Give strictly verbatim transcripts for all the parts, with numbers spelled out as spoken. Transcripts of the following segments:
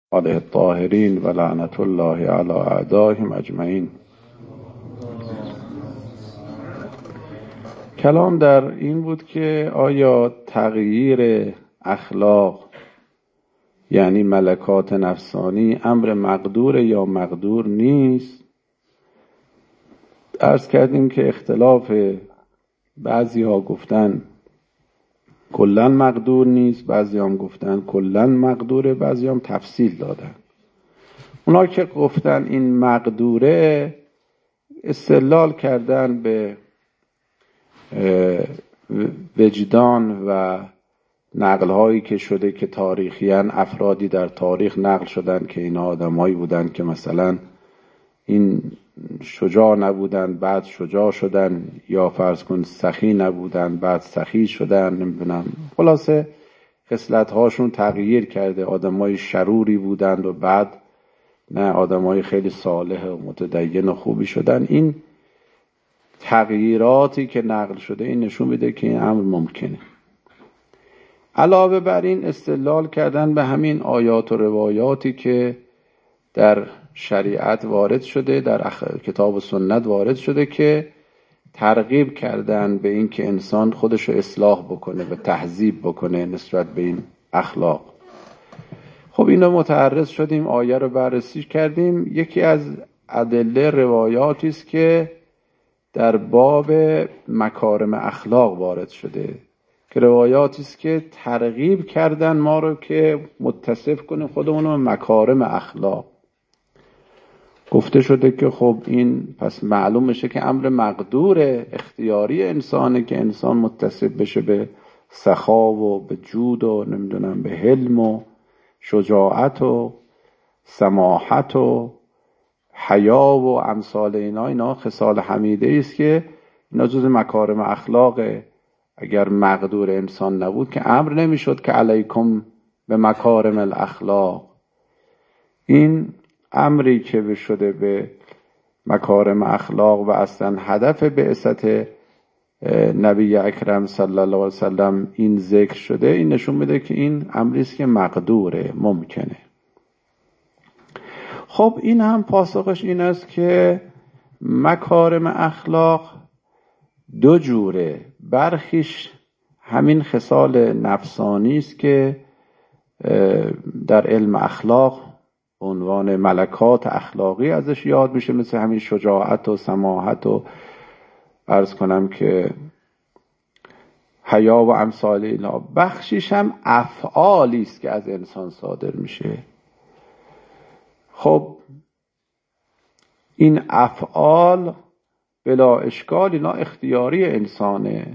علیه الطاهرین و لعنت الله علی اعدائهم اجمعین. کلام در این بود که آیا تغییر اخلاق یعنی ملکات نفسانی امر مقدور یا مقدور نیست؟ عرض کردیم که اختلاف بعضی ها گفتن کلن مقدور نیست، بعضی هم گفتن کلن مقدوره، بعضی هم تفصیل دادن. اونا که گفتن این مقدوره استدلال کردن به وجدان و نقل هایی که شده که تاریخیاً افرادی در تاریخ نقل شدن که اینا آدمایی بودن که مثلا این شجاع نبودن بعد شجاع شدن، یا فرض کن سخی نبودن بعد سخی شدن، نمیدونم، خلاصه خصلت هاشون تغییر کرده، آدمای شروری بودند و بعد نه آدمای خیلی صالح و متدین و خوبی شدن. این تغییراتی که نقل شده این نشون میده که این امر ممکنه. علاوه بر این استدلال کردن به همین آیات و روایاتی که در شریعت وارد شده، در کتاب و سنت وارد شده که ترغیب کردن به این که انسان خودشو اصلاح بکنه و تهذیب بکنه نسبت به این اخلاق. خب اینا متعرض شدیم، آیه رو بررسی کردیم. یکی از ادله روایاتی است که در باب مکارم اخلاق وارد شده که روایاتی است که ترغیب کردن ما رو که متصف کنیم خودمون رو مکارم اخلاق. گفته شده که خب این پس معلوم میشه که امر مقدور اختیاری انسانه که انسان متصف بشه به سخا و به جود و نمیدونم به حلم و شجاعت و سماحت و حیا و امثال اینا. اینا خصال حمیده است که اینا جز مکارم اخلاقه. اگر مقدور انسان نبود که امر نمیشد که علیکم به مکارم الاخلاق. این امری که شده به مکارم اخلاق و اصلا هدف بعثت نبی اکرم صلی الله علیه وسلم این ذکر شده، این نشون میده که این امری است که مقدوره، ممکنه. خب این هم پاسخش این است که مکارم اخلاق دو جوره. برخیش همین خصال نفسانی است که در علم اخلاق عنوان ملکات اخلاقی ازش یاد میشه، مثل همین شجاعت و سماحت و عرض کنم که حیا و امثال اینا. بخشیش هم افعالی است که از انسان صادر میشه. خب این افعال بلا اشکال اینا اختیاری انسانه.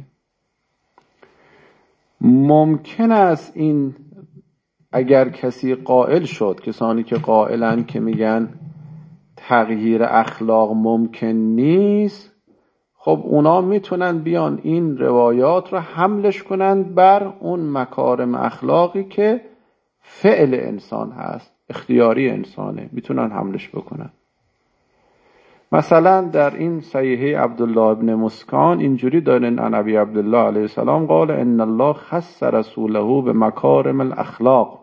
ممکن است این اگر کسی قائل شد، کسانی که قائلن که میگن تغییر اخلاق ممکن نیست، خب اونا میتونن بیان این روایات رو حملش کنن بر اون مکارم اخلاقی که فعل انسان هست، اختیاری انسانه، میتونن حملش بکنن. مثلا در این صحیحه عبدالله ابن مسکان اینجوری دارن عن ابی عبدالله علیه السلام قال ان الله خص رسوله به مکارم الاخلاق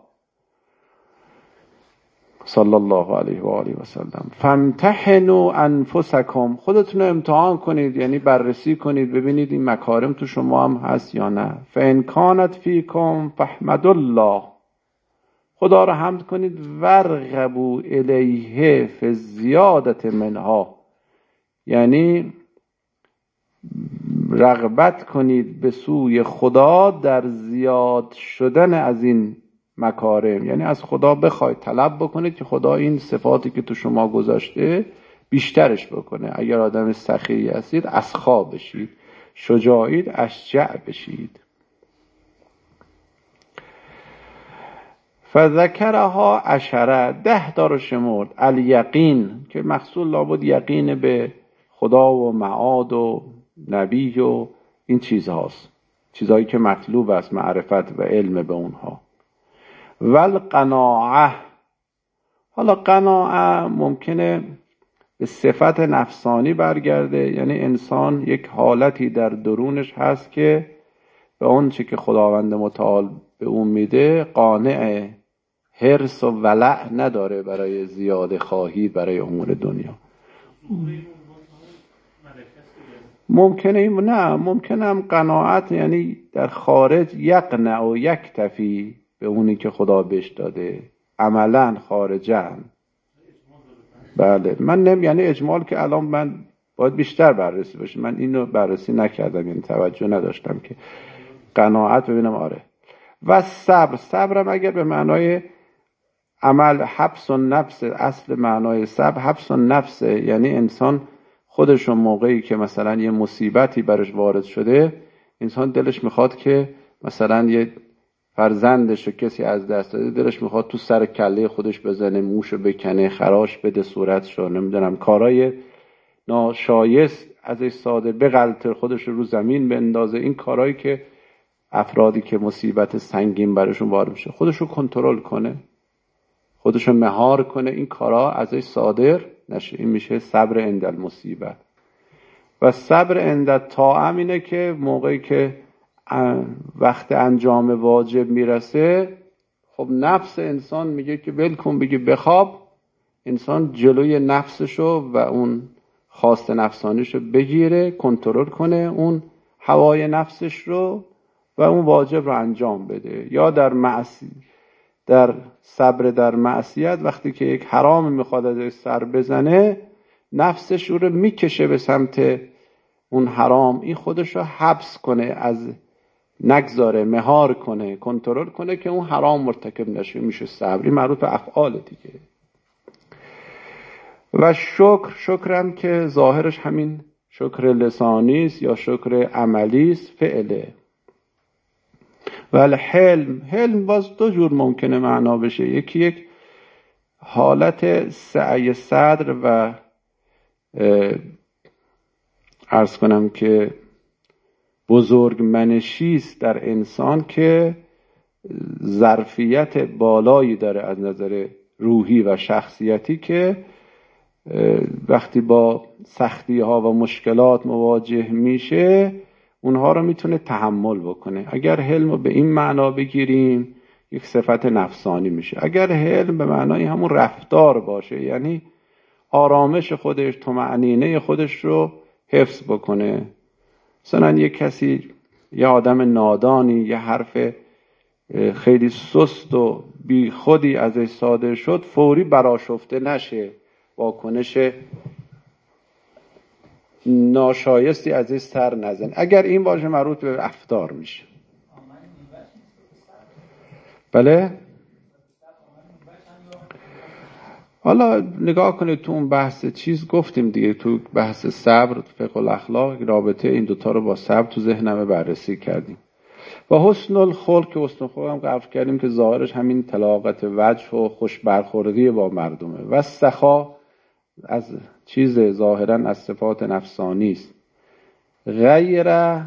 صلی الله علیه و آله و سلم فامتحنوا انفسکم. خودتون رو امتحان کنید، یعنی بررسی کنید ببینید این مکارم تو شما هم هست یا نه. فان کانت فیکم فاحمدوا الله. خدا رو حمد کنید. ورغبوا الیه فی الزیادة منها، یعنی رغبت کنید به سوی خدا در زیاد شدن از این مکارم، یعنی از خدا بخواید، طلب بکنید که خدا این صفاتی که تو شما گذاشته بیشترش بکنه. اگر آدم سخی هستید اسخا بشید، شجاعید اشجع بشید. فذکرها عشره، ده دار شمرد. الیقین که مقصود لابد یقین به خدا و معاد و نبی و این چیزهاست، چیزهایی که مطلوب است، معرفت و علم به اونها. والقناعه. حالا قناعه ممکنه به صفت نفسانی برگرده، یعنی انسان یک حالتی در درونش هست که به اون چی که خداوند متعال به اون میده قانعه، حرص و ولع نداره برای زیاده خواهی برای امور دنیا. ممکنه این نه ممکنه هم قناعت، یعنی در خارج یقنع و یکتفی به اونی که خدا بهش داده، عملا خارجا. بله من نمی یعنی اجمال که الان من باید بیشتر بررسی بشه، من اینو بررسی نکردم، یعنی توجه نداشتم که قناعت ببینم. آره. و صبر، صبرم اگر به معنای عمل حبس و نفس، اصل معنای صبر حبس و نفس، یعنی انسان خودشون موقعی که مثلا یه مصیبتی برش وارد شده، انسان دلش میخواد که مثلا یه فرزندش رو کسی از دست داده، دلش میخواد تو سر کله خودش بزنه، موشو بکنه، خراش بده صورتشو، نمیدونم کارای ناشایست ازش صادر، بغلطه، خودش رو رو زمین بندازه. این کارهایی که افرادی که مصیبت سنگین برشون وارد میشه خودش رو کنترل کنه، خودش رو مهار کنه، این کارها ازش صادر نشه. این میشه صبر عند المصیبه. و صبر عند الطاعه اینه که موقعی که وقت انجام واجب میرسه، خب نفس انسان میگه که ول کن، بگه بخواب، انسان جلوی نفسشو و اون خواست نفسانیشو بگیره، کنترل کنه اون هوای نفسش رو و اون واجب رو انجام بده. یا در معصیت، در صبر در معصیت، وقتی که یک حرام میخواد ازش سر بزنه، نفسش رو میکشه به سمت اون حرام، این خودش رو حبس کنه، از نگذاره، مهار کنه، کنترل کنه که اون حرام مرتکب نشه، میشه صبری، مربوط به افعال دیگه. و شکر، شکرم که ظاهرش همین شکر لسانی است یا شکر عملی است، فعله. ولی حلم، حلم باز دو جور ممکنه معنا بشه. یکی یک حالت سعی صدر و عرض کنم که بزرگ منشی است در انسان که ظرفیت بالایی داره از نظر روحی و شخصیتی، که وقتی با سختی ها و مشکلات مواجه میشه اونها رو میتونه تحمل بکنه. اگر حلم رو به این معنا بگیریم یک صفت نفسانی میشه. اگر حلم به معنای همون رفتار باشه، یعنی آرامش خودش، طمأنینه خودش رو حفظ بکنه. مثلا یک کسی، یه آدم نادانی، یه حرف خیلی سست و بی خودی ازش صادر شد، فوری برآشفته نشه، واکنش ناشایستی ازش سر نزن. اگر این باشه مربوط به رفتار میشه. بله؟ حالا نگاه کنید تو اون بحث چیز گفتیم دیگه، تو بحث صبر، فقه الاخلاق، رابطه این دوتا رو با صبر تو ذهنمه بررسی کردیم. و حسن الخلق، که حسن الخلق هم قبل کردیم که ظاهرش همین طلاقت وجه و خوش برخوردی با مردمه. و سخا از چیز ظاهرا از صفات نفسانی است. غیر،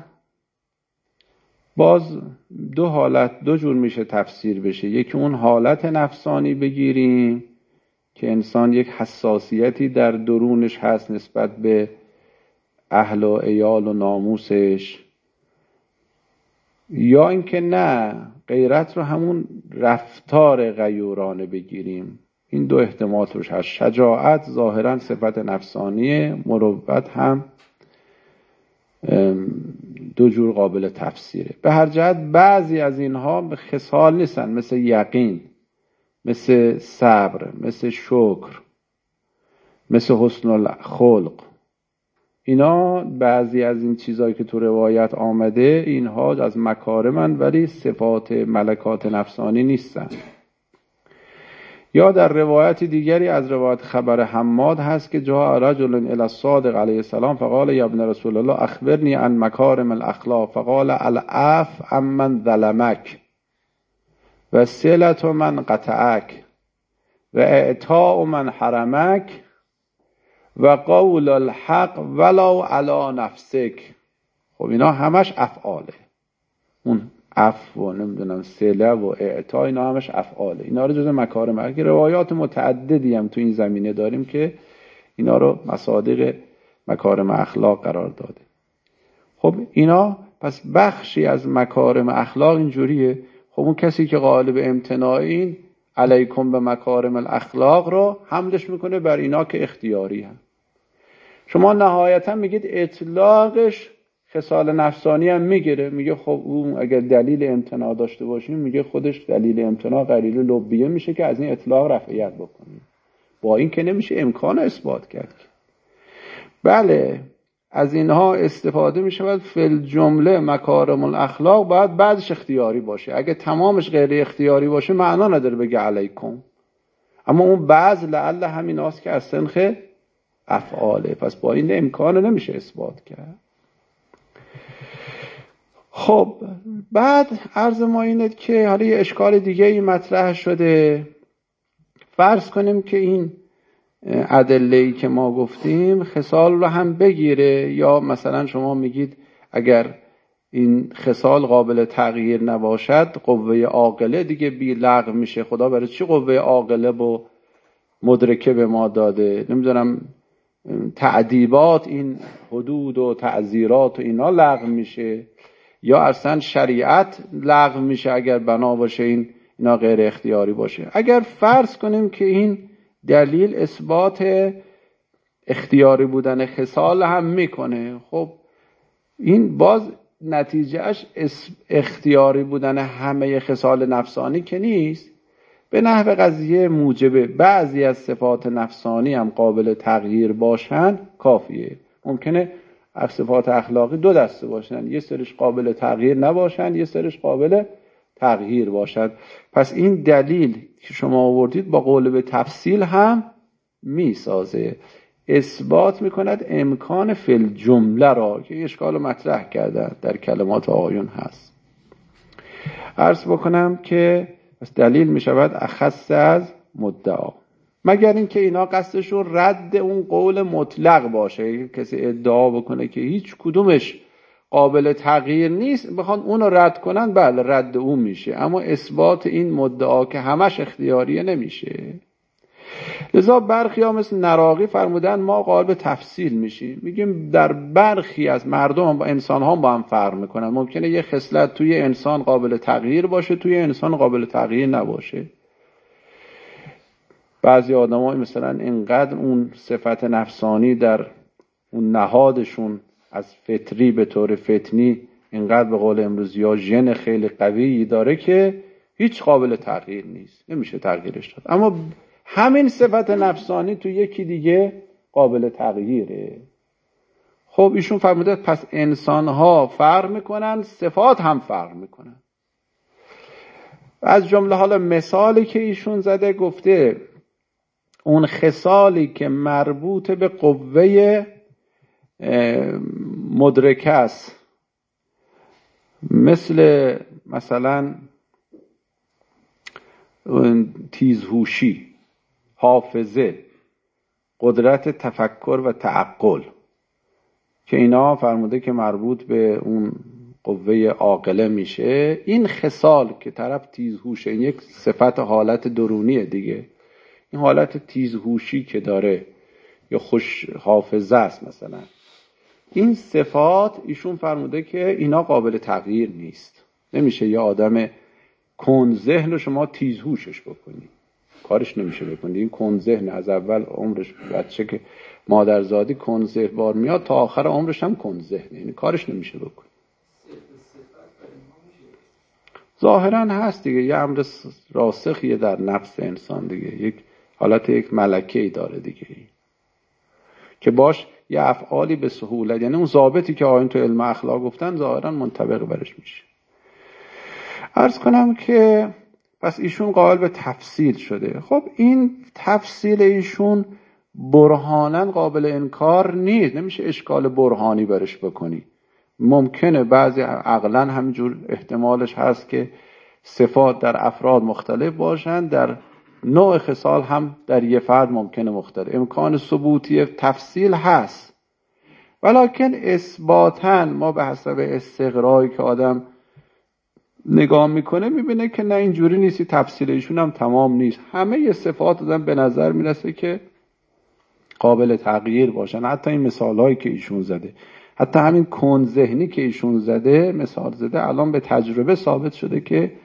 باز دو حالت، دو جور میشه تفسیر بشه. یکی اون حالت نفسانی بگیریم که انسان یک حساسیتی در درونش هست نسبت به اهل و عیال و ناموسش، یا اینکه نه، غیرت رو همون رفتار غیورانه بگیریم. این دو احتمال روش هست. شجاعت ظاهرا صفت نفسانیه، مروت هم دو جور قابل تفسیره. به هر جهت بعضی از اینها به خصال نیستن، مثل یقین، مثل صبر، مثل شکر، مثل حسن الخلق. اینا بعضی از این چیزایی که تو روایت آمده، اینها از مکارمن ولی صفات ملکات نفسانی نیستن. یا در روایت دیگری از روایت خبر حماد هست که جاء رجل الی الصادق علیه السلام فقال یا ابن رسول الله اخبرنی عن مکارم الاخلاق، فقال العفو عمن ظلمک و صلة من قطعک و اعطاء من حرمک و قول الحق ولو علی نفسک. خب اینا همش افعاله. اون عفو و نمیدونم صله و اعطا، اینا همش افعاله. اینا رو جز مکارم اخلاق، روایات متعددی هم تو این زمینه داریم که اینا رو مصادیق مکارم اخلاق قرار داده. خب اینا پس بخشی از مکارم اخلاق اینجوریه. خب اون کسی که قالب امتناع این علیکم به مکارم الاخلاق رو حملش میکنه بر اینا که اختیاری هم. شما نهایتا میگید اطلاقش خصال نفسانی هم میگیره، میگه خب اون اگر دلیل امتناع داشته باشیم، میگه خودش دلیل امتناع قلیل لبیه میشه که از این اطلاق رفعیت بکنیم. با این که نمیشه امکان اثبات کرد. بله از اینها استفاده میشه. فل جمله مکارم الاخلاق باید بعضش اختیاری باشه. اگه تمامش غیر اختیاری باشه معنا نداره بگه علیکم، اما اون بعض لعل همین هاست که از سنخ افعاله، پس با این امکان نمیشه اثبات کرد. خب بعد عرض ما اینه که حالا یه اشکال دیگه ای مطرح شده. فرض کنیم که این ادله‌ای که ما گفتیم خصال رو هم بگیره، یا مثلا شما میگید اگر این خصال قابل تغییر نباشد قوه عاقله دیگه بی لغو میشه. خدا برای چی قوه عاقله و مدرکه به ما داده؟ نمیدونم تعذیبات، این حدود و تعزیرات و اینا لغو میشه، یا اصلا شریعت لغو میشه اگر بنا باشه این اینا غیر اختیاری باشه. اگر فرض کنیم که این دلیل اثبات اختیاری بودن خصال هم میکنه، خب این باز نتیجهش اختیاری بودن همه خصال نفسانی که نیست. به نحو قضیه موجبه بعضی از صفات نفسانی هم قابل تغییر باشن کافیه. ممکنه صفات اخلاقی دو دسته باشن، یه سرش قابل تغییر نباشن، یه سرش قابل تغییر باشد. پس این دلیل که شما آوردید با قول به تفصیل هم میسازه، اثبات میکند امکان فل جمله را که اشکال مطرح کرده در کلمات آقایون هست. عرض بکنم که دلیل میشود اخص از مدعا، مگر اینکه اینا قصدشون رد اون قول مطلق باشه. کسی ادعا بکنه که هیچ کدومش قابل تغییر نیست، بخوان اون رو رد کنن، بله رد اون میشه، اما اثبات این مدعا که همش اختیاریه نمیشه. لذا برخی ها مثل نراقی فرمودن ما قائل به تفصیل میشیم، میگیم در برخی از مردم و انسان ها با هم فرق میکنن. ممکنه یه خصلت توی انسان قابل تغییر باشه، توی انسان قابل تغییر نباشه. بعضی آدم ها مثلا اینقدر اون صفت نفسانی در اون نهادشون از فطری به طور فتنی اینقدر به قول امروزی ها ژن خیلی قوی داره که هیچ قابل تغییر نیست، نمیشه تغییرش داد. اما همین صفت نفسانی تو یکی دیگه قابل تغییره. خب ایشون فرموده پس انسان ها فرق میکنن، صفات هم فرق میکنن. از جمله حالا مثالی که ایشون زده، گفته اون خصالی که مربوط به قوه مدرکه است، مثل مثلا تیزهوشی، حافظه، قدرت تفکر و تعقل، که اینا فرموده که مربوط به اون قوه عاقله میشه. این خصال که طرف تیزهوشه، این یک صفت حالت درونیه دیگه، این حالت تیزهوشی که داره یا خوش حافظه است مثلا، این صفات ایشون فرموده که اینا قابل تغییر نیست. نمیشه یه آدم کند ذهن رو شما تیزهوشش بکنی، کارش نمیشه بکنی. این کند ذهن از اول عمرش، بچه که مادرزادی کند ذهن بار میاد تا آخر عمرش هم کند ذهن، یعنی کارش نمیشه بکنی. ظاهرا هست دیگه، یه امر راسخیه در نفس انسان دیگه، یک حالت یک ملکه‌ای داره دیگه که باش یه افعالی به سهولت، یعنی اون ضابطی که آیون تو علم اخلاق گفتن ظاهرا منطبق برش میشه. عرض کنم که پس ایشون قائل به تفصیل شده. خب این تفصیل ایشون برهانن قابل انکار نیست، نمیشه اشکال برهانی برش بکنی. ممکنه بعضی عقلا همینجور احتمالش هست که صفات در افراد مختلف باشن، در نوع خصال هم در یه فرد ممکنه مختلف، امکان ثبوتی تفصیل هست. ولکن اثباتاً ما به حسب استقرایی که آدم نگاه میکنه میبینه که نه اینجوری نیستی، تفصیل ایشون هم تمام نیست. همه ی صفات آدم به نظر میرسه که قابل تغییر باشن. حتی این مثالهایی که ایشون زده، حتی همین کند ذهنی که ایشون زده مثال زده، الان به تجربه ثابت شده که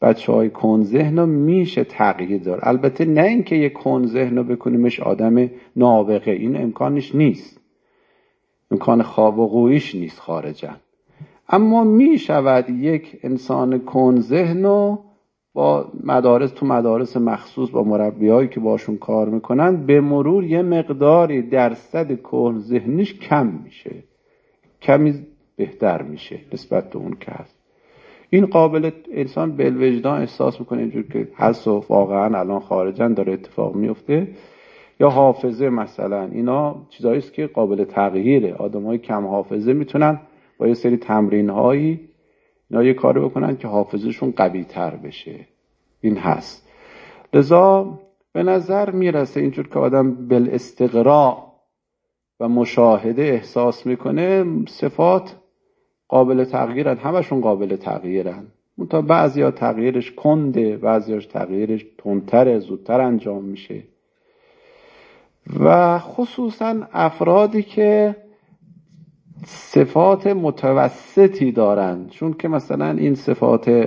بچه های کن ذهن رو میشه تغییر داد. البته نه اینکه یک کن ذهن رو بکنیمش آدم نابغه، این امکانش نیست، امکان خواب و قویش نیست خارجا. اما میشود یک انسان کن ذهن رو با مدارس تو مدارس مخصوص با مربیایی که باشون کار میکنن به مرور یه مقداری درصد کن ذهنیش کم میشه، کمی بهتر میشه نسبت به اون که هست. این قابل انسان بالوجدان احساس میکنه اینجور که هست و واقعا الان خارجا داره اتفاق میفته. یا حافظه مثلا، اینا چیزایی است که قابل تغییره. آدمای کم حافظه میتونن با یه سری تمرین هایی اینا یه کاری بکنن که حافظهشون قوی تر بشه. این هست. لذا به نظر میرسه اینجور که آدم بالاستقراء و مشاهده احساس میکنه صفات قابل تغییرن، همشون قابل تغییرن. منتها بعضیا تغییرش کنده، بعضیاش تغییرش تندتره، زودتر انجام میشه. و خصوصا افرادی که صفات متوسطی دارن، چون که مثلا این صفات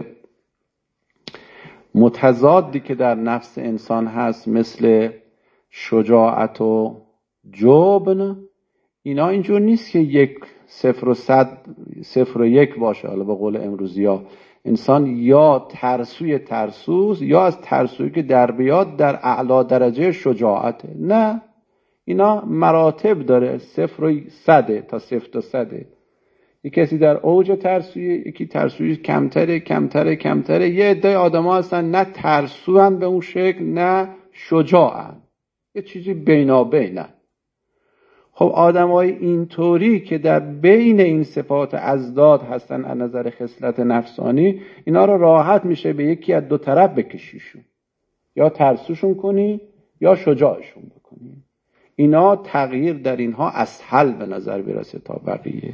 متضادی که در نفس انسان هست مثل شجاعت و جبن، اینا اینجور نیست که یک صفر و صد صفر و یک باشه. حالا به قول امروزی ها انسان یا ترسوی ترسوز یا از ترسویی که در بیاد در اعلا درجه شجاعته. نه، اینا مراتب داره، صفر و صده تا صفر تا صده. یک کسی در اوج ترسویی، یکی ترسویی کمتره کمتره کمتره. یه عده آدما هستن نه ترسوان به اون شکل نه شجاعن، یه چیزی بینابینن. خب آدمای اینطوری که در بین این صفات ازداد هستن از نظر خصلت نفسانی، اینا رو راحت میشه به یکی از دو طرف بکشیشون، یا ترسوشون کنی یا شجاعشون بکنی. اینا تغییر در اینها اسهل به نظر برسه تا بقیه.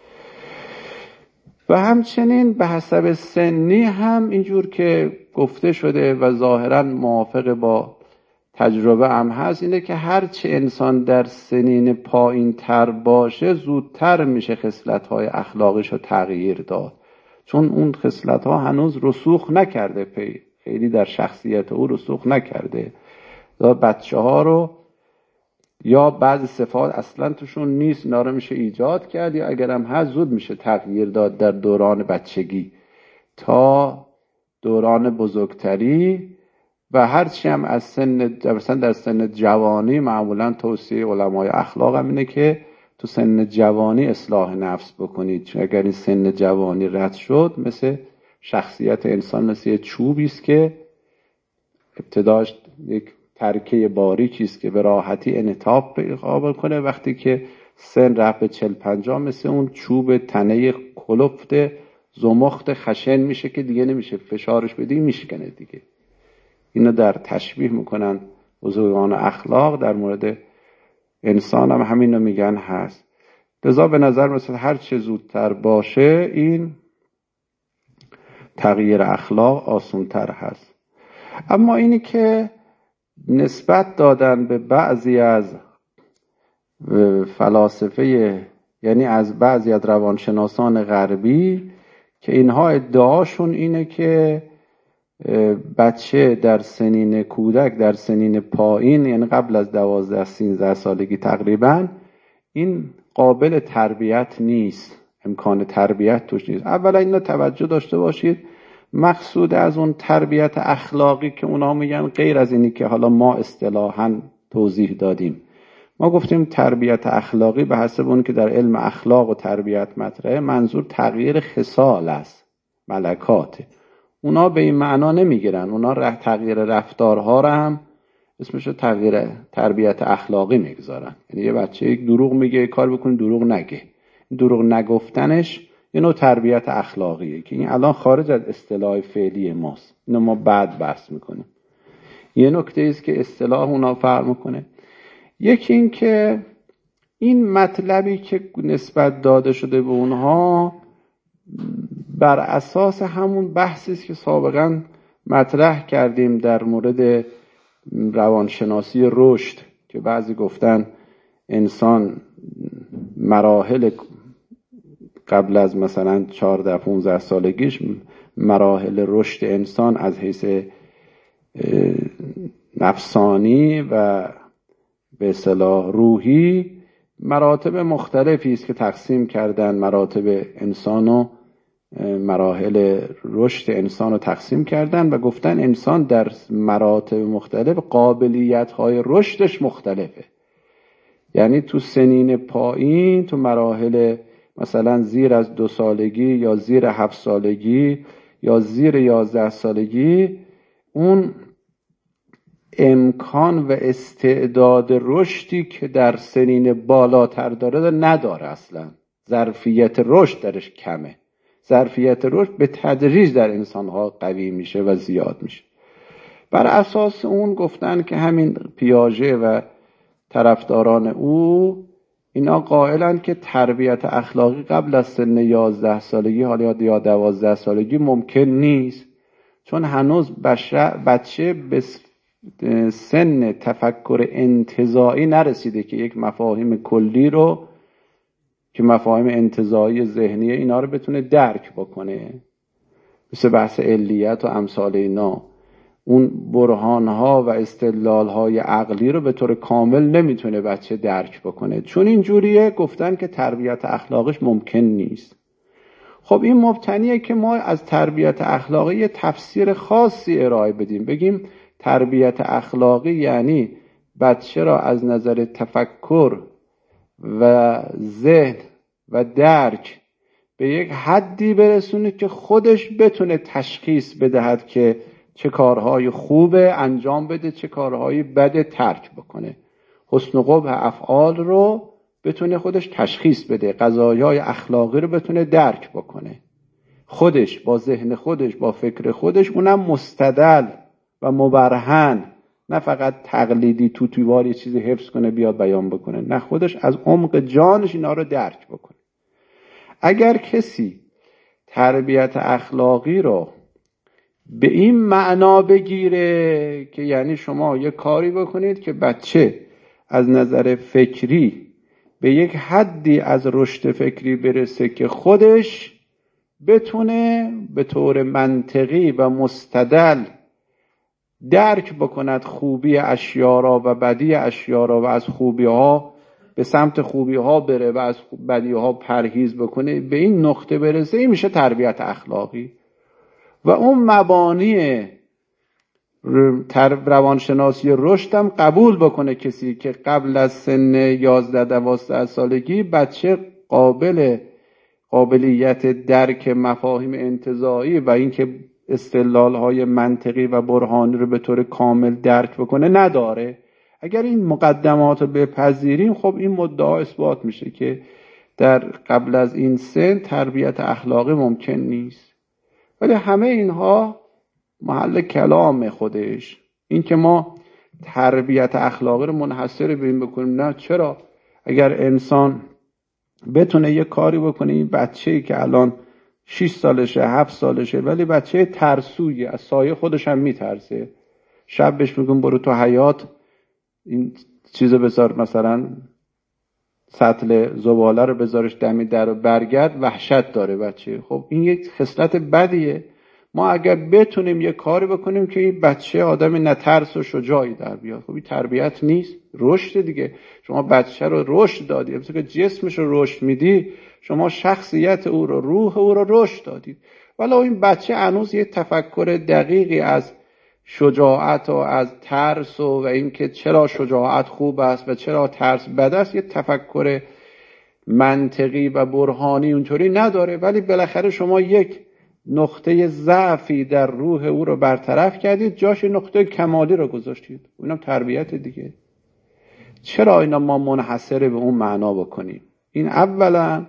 و همچنین به حسب سنی هم اینجور که گفته شده و ظاهرا موافق با تجربه هم هست، اینه که هرچه انسان در سنین پایین تر باشه زودتر میشه خصلت‌های اخلاقیش رو تغییر داد، چون اون خصلت‌ها هنوز رسوخ نکرده، پی خیلی در شخصیت او رسوخ نکرده. بچه ها رو یا بعضی صفات اصلا توشون نیست، اینا رو میشه ایجاد کرد، یا اگرم هست زود میشه تغییر داد در دوران بچگی تا دوران بزرگتری. و هرچی هم از سن مثلا در سن جوانی معمولا توصیه علمای اخلاق هم اینه که تو سن جوانی اصلاح نفس بکنید، چون اگر این سن جوانی رد شد مثل شخصیت انسان مثل یه چوبی است که ابتداش یک ترکه باریکی است که به راحتی انعطاف پیدا کنه، وقتی که سن رفت به چهل پنجاه مثل اون چوب تنه کلفت زمخت خشن میشه که دیگه نمیشه فشارش بدی میشکنه دیگه. اینو در تشبیه میکنن بزرگان اخلاق در مورد انسان هم همین رو میگن هست. لذا به نظر مثلا هر چه زودتر باشه این تغییر اخلاق آسان‌تر هست. اما اینی که نسبت دادن به بعضی از فلاسفه، یعنی از بعضی از روانشناسان غربی، که اینها ادعاشون اینه که بچه در سنین کودک در سنین پایین، یعنی قبل از دوازده سیزده سالگی تقریبا، این قابل تربیت نیست، امکان تربیت توش نیست. اولا اینو توجه داشته باشید، مقصود از اون تربیت اخلاقی که اونا میگن غیر از اینی که حالا ما اصطلاحاً توضیح دادیم. ما گفتیم تربیت اخلاقی به حسب اون که در علم اخلاق و تربیت مطرحه منظور تغییر خصال است، ملکاته. اونا به این معنا نمیگیرن، اونا ره تغییر رفتارها رو هم اسمش رو تغییر تربیت اخلاقی میگذارن. یعنی یه بچه یک دروغ میگه کار بکنی دروغ نگه، دروغ نگفتنش یه نوع تربیت اخلاقیه که این الان خارج از اصطلاح فعلی ماست، اینو ما بعد بحث میکنیم. یه نکته ایست که اصطلاح اونا فرق میکنه. یکی این که این مطلبی که نسبت داده شده به اونها بر اساس همون بحثی است که سابقا مطرح کردیم در مورد روانشناسی رشد، که بعضی گفتن انسان مراحل قبل از مثلا چهارده پانزده سالگیش مراحل رشد انسان از حیث نفسانی و به اصطلاح روحی مراتب مختلفی است که تقسیم کردن. مراتب انسان و مراحل رشد انسان رو تقسیم کردن و گفتن انسان در مراتب مختلف قابلیت‌های رشدش مختلفه. یعنی تو سنین پایین، تو مراحل مثلا زیر از دو سالگی یا زیر هفت سالگی یا زیر یازده سالگی، اون امکان و استعداد رشدی که در سنین بالاتر داره نداره. اصلا ظرفیت رشد درش کمه. ظرفیت رشد به تدریج در انسانها قوی میشه و زیاد میشه. بر اساس اون گفتن که همین پیاژه و طرفداران او اینا قائلن که تربیت اخلاقی قبل از سن یازده سالگی حالا یا دوازده سالگی ممکن نیست، چون هنوز بچه به سن تفکر انتزاعی نرسیده که یک مفاهیم کلی رو که مفاهیم انتزاعی ذهنی اینا رو بتونه درک بکنه، مثل بحث علیت و امثال اینا. اون برهانها و استدلالهای عقلی رو به طور کامل نمیتونه بچه درک بکنه. چون اینجوریه گفتن که تربیت اخلاقیش ممکن نیست. خب این مبتنیه که ما از تربیت اخلاقی یه تفسیر خاصی ارائه بدیم، بگیم تربیت اخلاقی یعنی بچه را از نظر تفکر و ذهن و درک به یک حدی برسونه که خودش بتونه تشخیص بدهد که چه کارهای خوبه انجام بده، چه کارهای بده ترک بکنه. حسن و قبح افعال رو بتونه خودش تشخیص بده، قضایای اخلاقی رو بتونه درک بکنه، خودش با ذهن خودش با فکر خودش، اونم مستدل و مبرهن، نه فقط تقلیدی توتیوار یه چیزی حفظ کنه بیاد بیان بکنه، نه خودش از عمق جانش اینا رو درک بکنه. اگر کسی تربیت اخلاقی رو به این معنا بگیره که یعنی شما یه کاری بکنید که بچه از نظر فکری به یک حدی از رشد فکری برسه که خودش بتونه به طور منطقی و مستدل درک بکند خوبی اشیا را و بدی اشیا را و از خوبی ها به سمت خوبی ها بره و از بدی ها پرهیز بکنه، به این نقطه برسه، این میشه تربیت اخلاقی. و اون مبانی روانشناسی رشد هم قبول بکنه کسی که قبل از سن یازده دوازده سالگی بچه قابل قابلیت درک مفاهیم انتزاعی و اینکه استدلال‌های منطقی و برهانی رو به طور کامل درک بکنه نداره. اگر این مقدمات رو بپذیریم، خب این مدعا اثبات میشه که در قبل از این سن تربیت اخلاقی ممکن نیست. ولی همه اینها محل کلام خودش، این که ما تربیت اخلاقی رو منحصر به این بکنیم، نه. چرا؟ اگر انسان بتونه یه کاری بکنه، این بچه‌ای که الان شش سالشه هفت سالشه ولی بچه ترسویه، از سایه خودش هم میترسه، شب بهش میگم برو تو حیاط این چیزو بذار، مثلا سطل زباله رو بذارش دمی در و برگرد، وحشت داره بچه. خب این یک خصلت بدیه. ما اگر بتونیم یه کاری بکنیم که این بچه آدم نترس و شجاعی در بیاد، خب این تربیت نیست، رشد دیگه. شما بچه رو رشد دادی، مثل که جسمش رو رشد میدی، شما شخصیت او رو، روح او رو رشد دادید. ولی این بچه هنوز یه تفکر دقیقی از شجاعت و از ترس و, و اینکه چرا شجاعت خوب است و چرا ترس بد است، یه تفکر منطقی و برهانی اونطوری نداره. ولی بالاخره شما یک نقطه ضعفی در روح او رو برطرف کردید، جاش نقطه کمالی رو گذاشتید. اونم تربیت دیگه. چرا اینا ما منحصر به اون معنا بکنیم؟ این اولا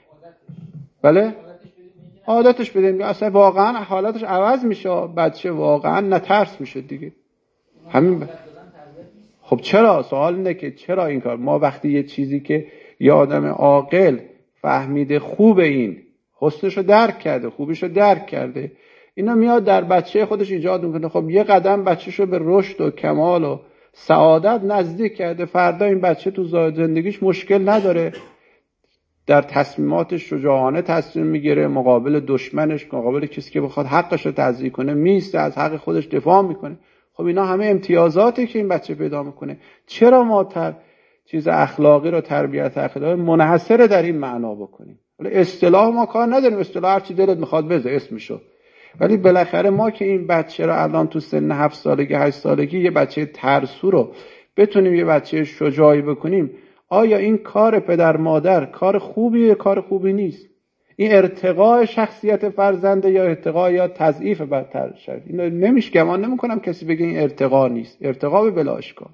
بله عادتش بدیم، اصلا واقعا حالتش عوض میشه، بچه واقعا نترس میشه دیگه. همین ب... خب چرا؟ سوال اینه که چرا این کار؟ ما وقتی یه چیزی که یه آدم عاقل فهمیده خوب، این حسنشو درک کرده، خوبیشو درک کرده، اینا میاد در بچه خودش ایجاد میکنه. خب یه قدم بچهشو به رشد و کمال و سعادت نزدیک کرده، فردا این بچه تو زندگیش مشکل نداره، در تصمیمات شجاعانه تصمیم میگیره، مقابل دشمنش، مقابل کسی که بخواد حقش رو تضییع کنه میسته، از حق خودش دفاع میکنه. خب اینا همه امتیازاتی که این بچه پیدا میکنه. چرا ما تر چیز اخلاقی رو، تربیت اخلاقی منحصر در این معنا بکنیم؟ ولی اصطلاح ما کار نداریم، اصطلاح هر چی دلت میخواد بذار اسمشو. ولی بالاخره ما که این بچه رو الان تو سن هفت سالگی هشت سالگی یه بچه ترسو رو بتونیم یه بچه شجاعی بکنیم، آیا این کار پدر مادر کار خوبیه کار خوبی نیست؟ این ارتقاء شخصیت فرزنده یا ارتقاء یا تضعیف بدتر شد؟ اینو نمیشه گمان نمی‌کنم کسی بگه این ارتقاء نیست. ارتقاء به بلا اشکال.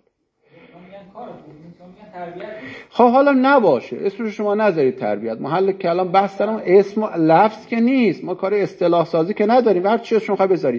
خب حالا نباشه، اسمش شما نذارید تربیت، محل کلام بحث دارم، اسم و لفظ که نیست، ما کار اصطلاح سازی که نداریم، هر چی شما بذارید.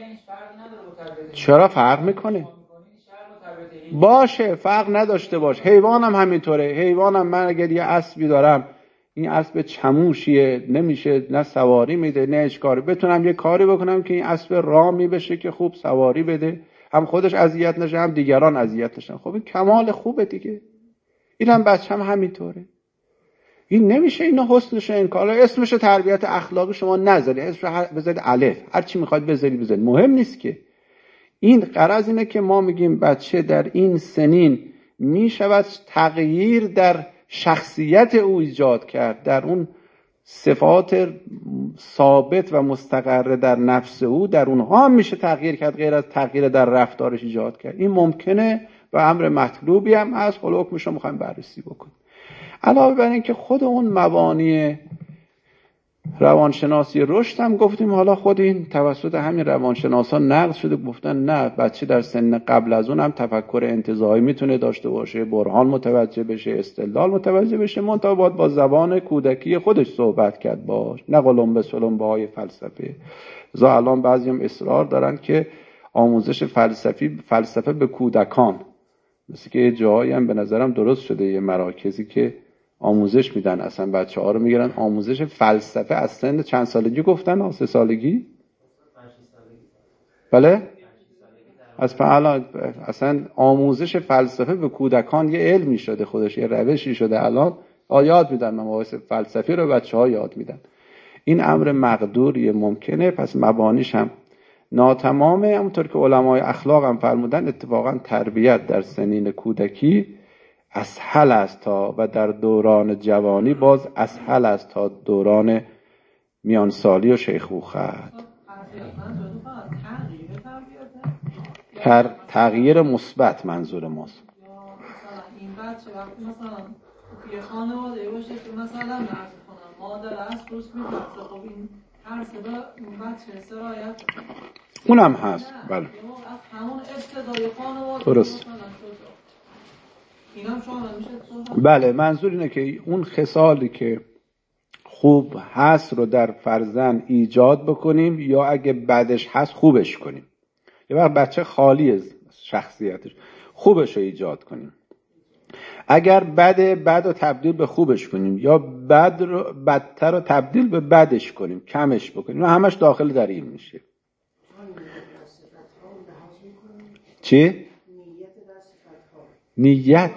چرا فرق میکنه؟ باشه فرق نداشته باش. حیوانم همینطوره. حیوانم من اگر یه اسبی دارم، این اسب چموشیه، نمیشه نه سواری میده نه اشکاری، بتونم یه کاری بکنم که این اسب رامی بشه که خوب سواری بده، هم خودش اذیت نشه هم دیگران اذیت نشن، خب این کمال خوبه دیگه. اینم بچه‌م همینطوره. این نمیشه اینو حسنش انکار، اسمش تربیت اخلاقی شما نذارید، اسمش بذارید الف، هر چی میخواید بذارید بذارید، مهم نیست که. این غرض اینه که ما میگیم بچه در این سنین میشود تغییر در شخصیت او ایجاد کرد، در اون صفات ثابت و مستقر در نفس او، در اونها هم میشه تغییر کرد، غیر از تغییر در رفتارش ایجاد کرد. این ممکنه و امر مطلوبی هم هست. حالا حکمش رو میخوایم بررسی بکنیم. علاوه بر این که خود اون مبانی روانشناسی رشد هم گفتیم، حالا خود این توسط همین روانشناسان نقد شده، گفتن نه بچه در سن قبل از اون هم تفکر انتزاعی میتونه داشته باشه، برهان متوجه بشه، استدلال متوجه بشه، منتها باید با زبان کودکی خودش صحبت کرد باش، نه قلم به سلم های فلسفه. زا الان بعضی هم اصرار دارن که آموزش فلسفی فلسفه به کودکان، مثل که جایی هم به نظرم درست شده یه مراکزی که آموزش میدن، اصلا بچه ها رو میگیرن آموزش فلسفه از سن چند سالگی گفتن؟ سه سالگی؟ بله؟ از الان اصلا آموزش فلسفه به کودکان یه علمی شده خودش، یه روشی شده. الان یاد میدن، مباحث فلسفی رو بچه ها یاد میدن. این امر مقدوریه ممکنه، پس مبانیش هم ناتمامه. همونطور که علمای اخلاق هم فرمودن اتفاقا تربیت در سنین کودکی اسهل است تا و در دوران جوانی باز اسهل است تا دوران میانسالی و شیخوخه. تر تغییر مثبت منظور ماست. مثلا این بچه وقتی مثلا توی خانواده باشه که مثلا نرس کنم مادر از دوست میترسه، خب این هر صدا این بچه سرایت اونم هست. بله از همون ابتدای خانواده درست. بله منظور اینه که اون خصالی که خوب هست رو در فرزند ایجاد بکنیم، یا اگه بدش هست خوبش کنیم. یه وقت بچه خالی از شخصیتش، خوبش رو ایجاد کنیم. اگر بده بد رو تبدیل به خوبش کنیم، یا بد رو بدتر رو تبدیل به بدش کنیم، کمش بکنیم، و همش داخل در این میشه. چی؟ نیت.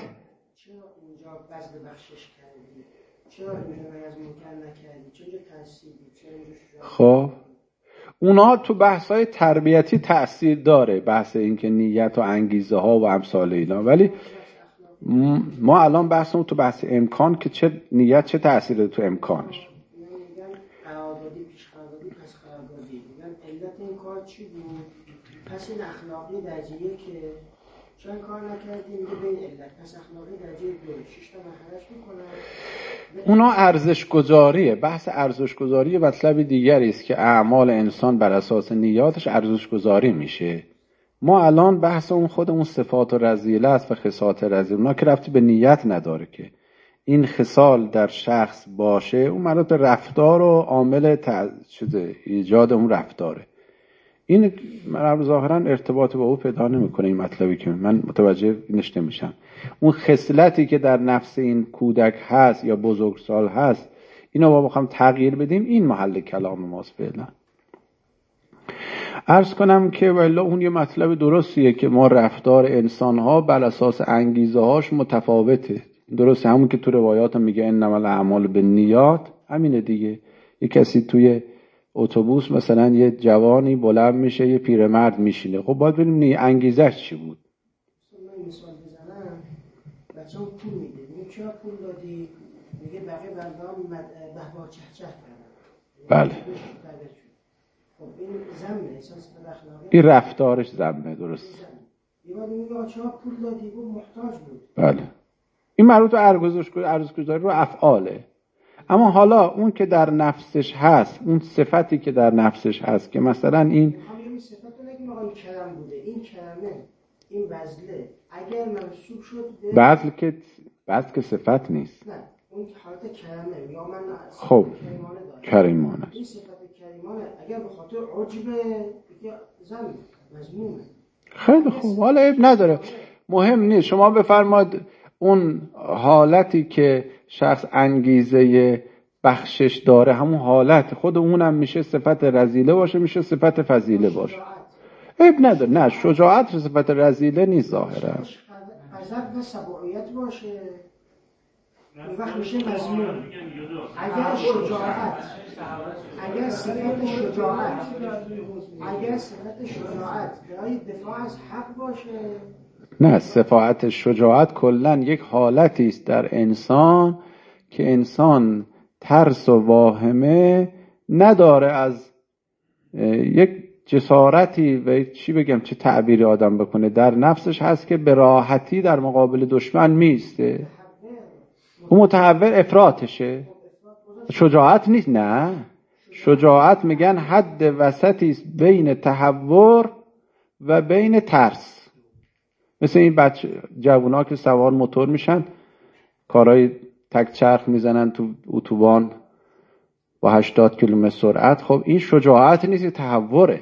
خب اونا تو بحث‌های تربیتی تأثیر داره، بحث این که نیت و انگیزه ها و امثال اینا، ولی ما الان بحثمون تو بحث امکان که چه نیت چه تأثیر داره تو امکانش. میگن قراردادی پیش قراردادی پس قراردادی، میگن علت این کار چی بود؟ پس این اخلاقی درجه که چون کار نکردی میگه به این علت، پس اخلاقی درجه دو، شش تا مرحله‌اش میکنن. اونا ارزش گذاریه. بحث ارزش گذاری مطلب دیگری است که اعمال انسان بر اساس نیاتش ارزش گذاری میشه. ما الان بحث اون خود اون صفات و رذیله است و خصات رذیله، اونا که رفتی به نیت نداره که این خصال در شخص باشه، اون مربوط به رفتار و عامل شده ایجاد اون رفتاره. این مربوط ظاهرا ارتباط با او پیدا نمیکنه. این مطلبی که من متوجه اینش نمیشم، اون خصلتی که در نفس این کودک هست یا بزرگسال هست، اینو ما بخوام تغییر بدیم، این محل کلام ماست فعلا. عرض کنم که والا اون یه مطلب درستیه که ما رفتار انسان‌ها بر اساس انگیزه هاش متفاوته. درسته، همون که تو روایات هم میگه انما الاعمال بالنیات، همینه دیگه. یه کسی توی اتوبوس مثلا یه جوانی بلند میشه، یه پیرمرد میشینه، خب باید ببینیم انگیزش چی بود. من مثال بزنم، بچه‌ها پول میده، میگه چرا پول دادی؟ میگه بقیه بنده‌ها بهبا چه چه کردن. بله. خب این ذمه، احساس به اخلاقی. این رفتارش ذمه، درست. یه بار میگه چرا پول دادی؟ گفت محتاج بود. بله. این مربوط به ارزش‌گذاری رو افعاله. اما حالا اون که در نفسش هست، اون صفتی که در نفسش هست که مثلا این همین صفت نگیم آقا این کرم بوده، این کرمه، این بذله، اگر منسوب شد به بذل که بذل که صفت نیست. نه، اون حالت کرمه یا من خب کریمانه داره. کریمانه. این صفت کریمانه اگر به خاطر عجب یا زن مذمومه. خیلی خوب، حالا عیب نداره، مهم نیست. شما بفرماد اون حالتی که شخص انگیزه بخشش داره، همون حالت خود اونم میشه صفت رذیله باشه، میشه صفت فضیله باشه، عیب نداره. نه، شجاعت صفت رذیله نیست ظاهرا. غضب و سبوعیت باشه اون وقت میشه مذموم. اگر شجاعت اگر صفت شجاعت اگر صفت شجاعت برای دفاع از حق باشه، نه، صفات شجاعت کلن یک حالتی است در انسان که انسان ترس و واهمه نداره از یک جسارتی و چی بگم چه تعبیری آدم بکنه در نفسش هست که به راحتی در مقابل دشمن میسته. اون متحول افراطشه، شجاعت نیست. نه، شجاعت میگن حد وسطی است بین تهور و بین ترس. مثل این بچه جوونا که سوار موتور میشن، کارهای تک چرخ میزنن تو اتوبان با هشتاد کیلومتر سرعت، خب این شجاعت نیست، تهوره.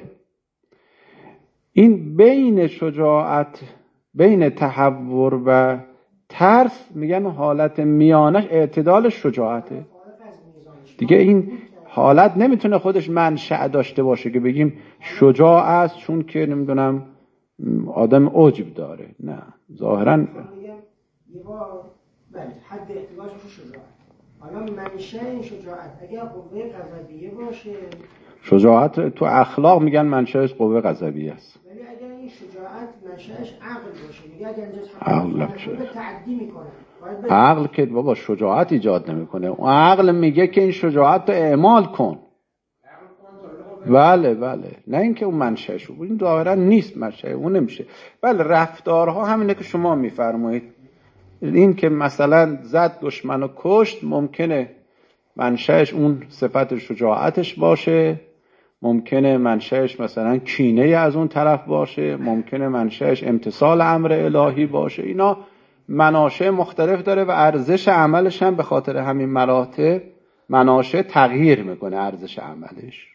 این بین شجاعت، بین تهور و ترس، میگن حالت میانش اعتدال شجاعته دیگه. این حالت نمیتونه خودش منشأ داشته باشه که بگیم شجاع است چون که نمیدونم آدم عجب داره. نه، ظاهرا یه بار بله حد اعتبارش رو شجاعت. حالا منشأ این شجاعت اگر قوه غضبیه باشه، شجاعت تو اخلاق میگن منشأش قوه غضبیه است. ولی اگر این شجاعت منشأش عقل باشه، میگه اگر اینجا عقل تعدی میکنه، عقل که بابا شجاعت ایجاد نمیکنه. اون عقل میگه که این شجاعت رو اعمال کن. بله بله، نه اینکه اون منشأش رو، این ظاهرا نیست منشأ اون، نمیشه. بله، رفتارها همینه که شما میفرمایید. این که مثلا زد دشمن و کشت، ممکنه منشأش اون صفت شجاعتش باشه، ممکنه منشأش مثلا کینه از اون طرف باشه، ممکنه منشأش امتثال امر الهی باشه. اینا مناشأ مختلف داره و ارزش عملش هم به خاطر همین مراتب مناشأ تغییر میکنه ارزش عملش.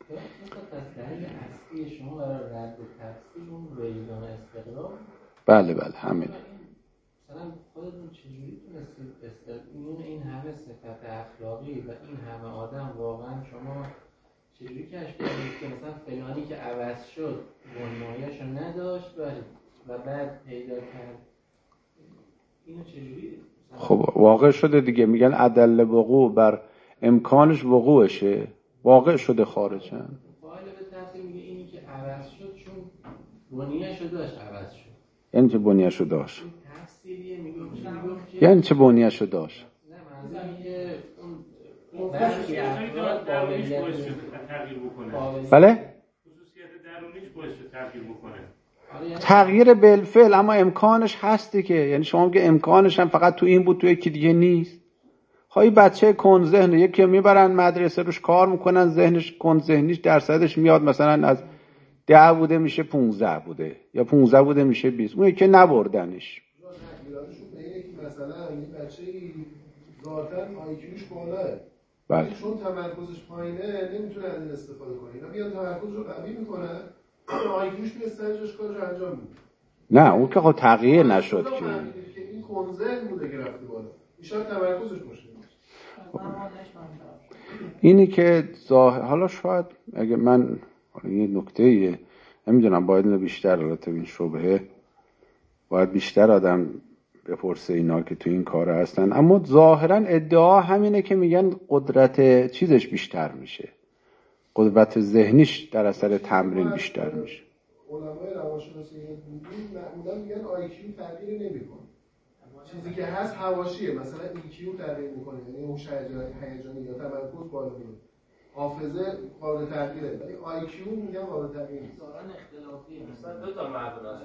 اصلی شما برای رد تفسیر اون وجدان استقلال. بله بله همین. مثلا خودتون چجوری تونستید استقلال این همه صفت اخلاقی و این همه آدم واقعا شما چجوری کشف کردید که مثلا فلانی که عوض شد بنمایه‌شو نداشت و بعد پیدا کرد؟ اینو چجوری؟ خب واقع شده دیگه، میگن عدل وقوع بر امکانش وقوعشه، واقع شده خارجن. فاعل به تفسیر میگه اینی که عوض شد چون بنیه‌شو داشت عوض شد. یعنی چه بنیه‌شو داشت؟ تفسیریه میگه یعنی چه بنیه‌شو داشت؟ نه منظورم که اون برخی افراد قابلیت تغییر بکنه. بله؟ خصوصیت درونیش باعث شد تغییر بکنه. تغییر بالفعل، اما امکانش هستی که، یعنی شما میگه امکانش هم فقط تو این بود تو یکی دیگه نیست. خواهی بچه کن ذهن یکی میبرن مدرسه روش کار میکنن، ذهنش کن ذهنیش درصدش میاد مثلا از ده بوده میشه پونزده بوده یا پونزده بوده میشه بیست، اون یکی نبردنش. مثلا این بچه‌ای ذاتاً آیکیوش بالاه، بله، چون تمرکزش پایینه نمیتونه از این استفاده کنه. اینا بیان تمرکز رو قوی میکنن، آیکیوش به استرجش کارش انجام میده. نه اون که خب تغییر نشد که این کنزل بوده که رفته بالا، این شاید تمرکزش مشکل اینی که ظاهر. حالا شاید اگه من یه نکته‌ایه نمیدونم، باید اینو بیشتر البته این شبهه باید بیشتر آدم بپرسه اینا که تو این کار هستن. اما ظاهرا ادعا همینه که میگن قدرت چیزش بیشتر میشه، قدرت ذهنیش در اثر تمرین بیشتر میشه. علمای روانشناسی بودی معمولا میگن آی کیو تغییر نمیکنه، چیزی که هست حواشیه، مثلا ای کیو تغییر میکنه، یعنی اون هیجانی یا تمرکز بالا میره، حافظه قابل تغییره، ولی آی کیو میگن قابل تغییر نیست. ظاهرا اختلافیه، مثلا دو تا معادلات.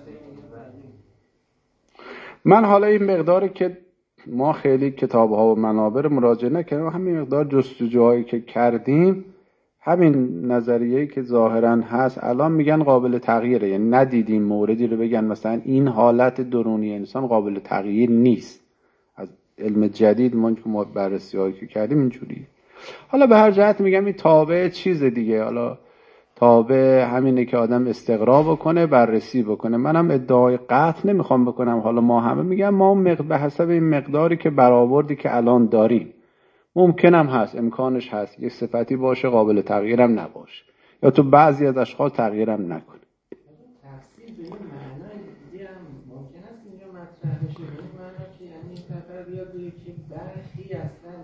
من حالا این مقداری که ما خیلی کتاب‌ها و منابع مراجعه نکردیم، همین مقدار جستجوهایی که کردیم، همین نظریه‌ای که ظاهراً هست الان میگن قابل تغییره، یعنی ندیدیم موردی رو بگن مثلا این حالت درونی انسان قابل تغییر نیست. از علم جدید ما که ما بررسی‌هایی که کردیم اینجوری. حالا به هر جهت میگم این تابع چیز دیگه، حالا تابع همینه که آدم استقرا بکنه، بررسی بکنه. منم ادعای قطع نمیخوام بکنم. حالا ما همه میگم ما به حسب این مقداری که برآوردی که الان داریم، ممکنم هست، امکانش هست یک صفتی باشه قابل تغییرم نباشه، یا تو بعضی از اشخاص تغییرم نکنه. تفسیر به این معنای دیگه هم ممکن است اینجا مطرح بشه، به این معنا که یعنی این سفر بیاد بگه که برخی اصلا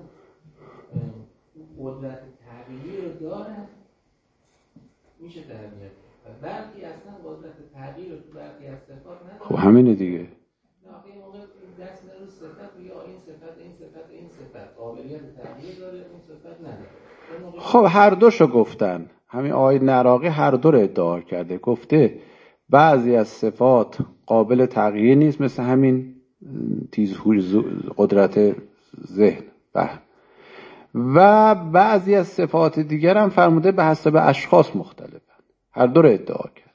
قدرت تغییر رو دارن، میشه تغییر، و برخی اصلا قدرت تغییر رو تو برخی از صفات ندارن. خب همینه دیگه. نه این موقع دست میره رو صفت، بگه این صفت این صفت این صفت قابلیت تغییر داره، اون صفت نداره. خب هر دوشو گفتن. همین آقای نراقی هر دو رو ادعا کرده، گفته بعضی از صفات قابل تغییر نیست، مثل همین تیزهوش قدرت ذهن، و بعضی از صفات دیگر هم فرموده به حسب اشخاص مختلفن. هر دو رو ادعا کرد.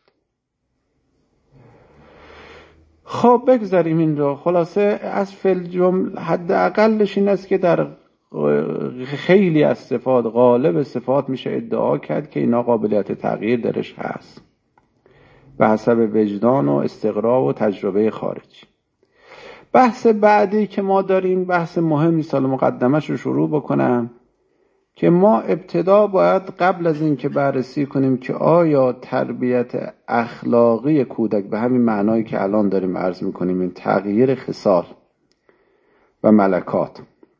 خب بگذاریم این رو. خلاصه از فل جمله حداقلش این است که در خیلی از صفات، غالب صفات میشه ادعا کرد که اینا قابلیت تغییر درش هست به حسب وجدان و استقرا و تجربه خارجی. بحث بعدی که ما داریم بحث مهمی، سال مقدمش رو شروع بکنم که ما ابتدا باید قبل از این که بررسی کنیم که آیا تربیت اخلاقی کودک به همین معنایی که الان داریم عرض میکنیم، این تغییر خصال و ملکات،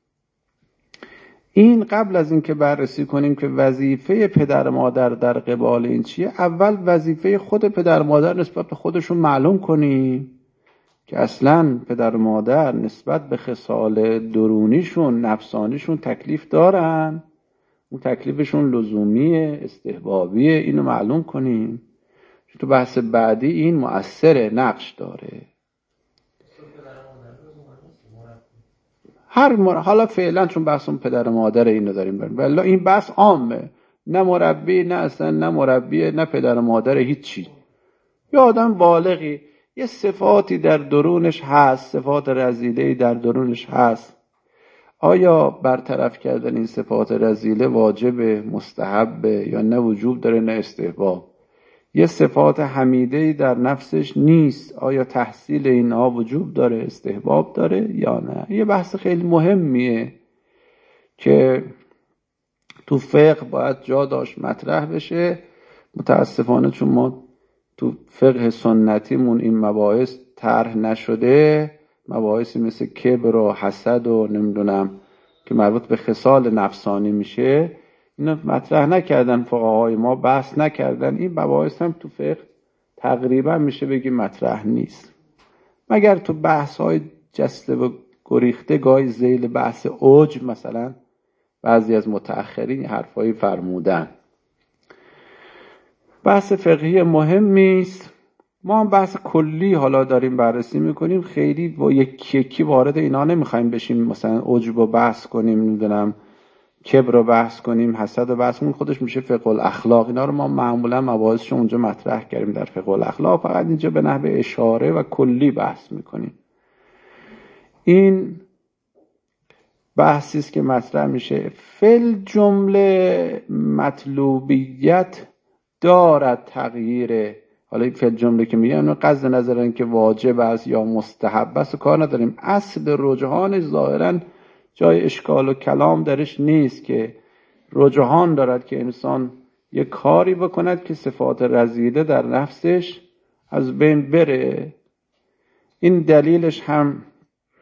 این قبل از این که بررسی کنیم که وظیفه پدر مادر در قبال این چیه، اول وظیفه خود پدر مادر نسبت به خودشون معلوم کنیم که اصلا پدر مادر نسبت به خصال درونیشون، نفسانیشون تکلیف دارن، اون تکلیفشون لزومیه، استحبابیه، اینو معلوم کنیم. چون تو بحث بعدی این مؤثر نقش داره. هر مر... حالا فعلا چون بحثم پدر مادر اینو داریم بریم، ولی این بحث عامه، نه مربی، نه اصلا نه مربی، نه پدر مادر، هیچی. یه آدم بالغی یه صفاتی در درونش هست، صفات رذیله‌ای در درونش هست، آیا برطرف کردن این صفات رذیله واجب، مستحب یا نه وجوب داره نه استحباب؟ یه صفات حمیده‌ای در نفسش نیست، آیا تحصیل اینها وجوب داره، استحباب داره یا نه؟ یه بحث خیلی مهمیه که تو فقه باید جا داشت مطرح بشه. متاسفانه چون ما تو فقه سنتیمون این مباحث طرح نشده، مباحثی مثل کبر و حسد و نمیدونم که مربوط به خصال نفسانی میشه، اینا مطرح نکردن، فقهای ما بحث نکردن. این مباحث هم تو فقه تقریبا میشه بگی مطرح نیست، مگر تو بحث های جسته و گریخته گاهی ذیل بحث اوج مثلا بعضی از متأخرین حرفایی فرمودن. بحث فقهی مهمی است. ما هم بحث کلی حالا داریم بررسی میکنیم، خیلی با یک یکی وارد اینا نمیخوایم بشیم، مثلا عجب رو بحث کنیم، نمیدونم کبر رو بحث کنیم، حسد رو بحث کنیم، خودش میشه فقه الاخلاق. اینا رو ما معمولا مباحثش اونجا مطرح کردیم در فقه الاخلاق، فقط اینجا به نحو اشاره و کلی بحث میکنیم. این بحثی است که مطرح میشه. فل جمله مطلوبیت دارد تغییر. حالا این فل جمله که میگن قصد نظرن که واجب است یا مستحب است کار نداریم، اصل رجحان ظاهرا جای اشکال و کلام درش نیست که رجحان دارد که انسان یک کاری بکند که صفات رذیله در نفسش از بین بره. این دلیلش هم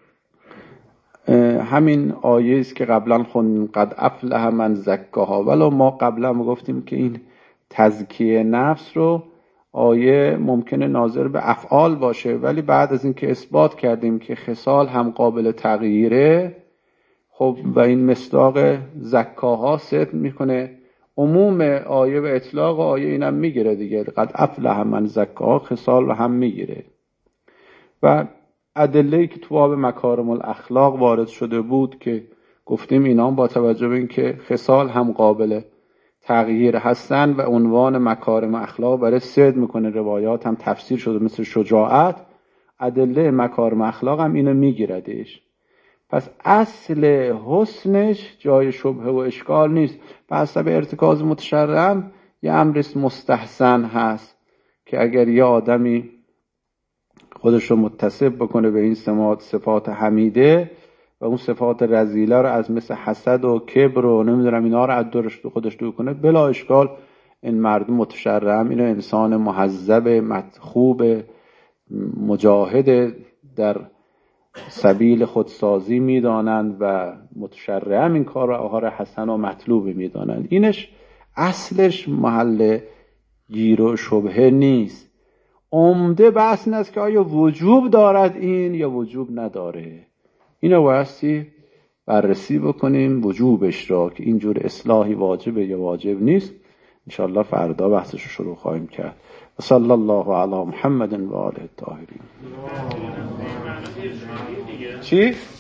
همین آیه است که قبلا خوندیم قد افلح من زکاها، ولو ما قبلا گفتیم که این تزکیه نفس رو آیه ممکنه ناظر به افعال باشه، ولی بعد از اینکه اثبات کردیم که خصال هم قابل تغییره، خب و این مصداق زکاها صدق میکنه عموم آیه و اطلاق آیه اینم میگیره دیگه. قد افلح من زکاها خصال رو هم میگیره. و ادله‌ای که تو باب مکارم الاخلاق وارد شده بود که گفتیم اینا با توجه به اینکه خصال هم قابل تغییر هستن و عنوان مکارم اخلاق برای صدق میکنه، روایات هم تفسیر شده مثل شجاعت، ادله مکارم اخلاق هم اینو میگیردش. پس اصل حسنش جای شبهه و اشکال نیست. پس حسب ارتکاز متشرعم یه امر مستحسن هست که اگر یه آدمی خودش رو متصف بکنه به این صفات حمیده و اون صفات رذیله رو از مثل حسد و کبر و نمیدونم اینا رو از دورش تو خودش دور کنه، بلا اشکال این مردم متشرعم اینو انسان محذب خوب مجاهد در سبیل خودسازی میدانند و متشرعم این کار رو آهار حسن و مطلوب میدانند. اینش اصلش محل گیر و شبهه نیست. عمده بحث این است که آیا وجوب دارد این یا وجوب نداره. اینو بایستی بررسی بکنیم وجوبش را که اینجور اصلاحی واجبه یا واجب نیست. انشاءالله فردا بحثش رو شروع خواهیم کرد. و صلی الله علی محمد و آله الطاهرین. چی؟